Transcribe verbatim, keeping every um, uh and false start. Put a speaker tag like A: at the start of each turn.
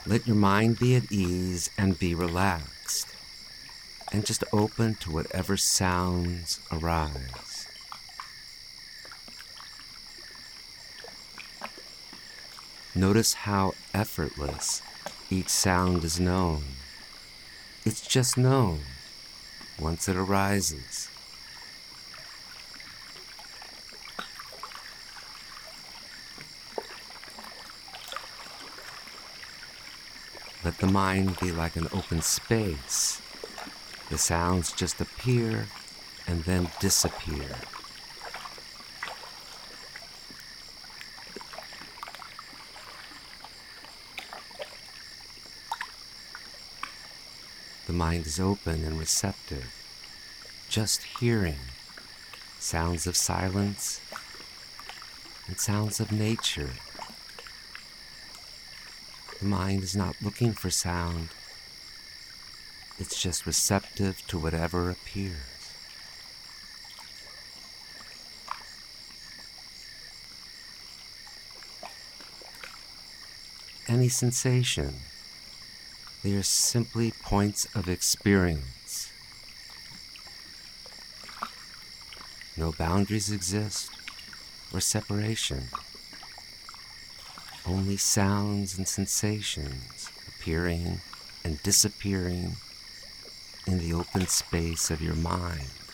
A: Let your mind be at ease and be relaxed, and just open to whatever sounds arise. Notice how effortless each sound is known. It's just known once it arises. Let the mind be like an open space. The sounds just appear and then disappear. The mind is open and receptive, just hearing sounds of silence and sounds of nature. The mind is not looking for sound. It's just receptive to whatever appears. Any sensation, they are simply points of experience. No boundaries exist or separation. Only sounds and sensations appearing and disappearing in the open space of your mind.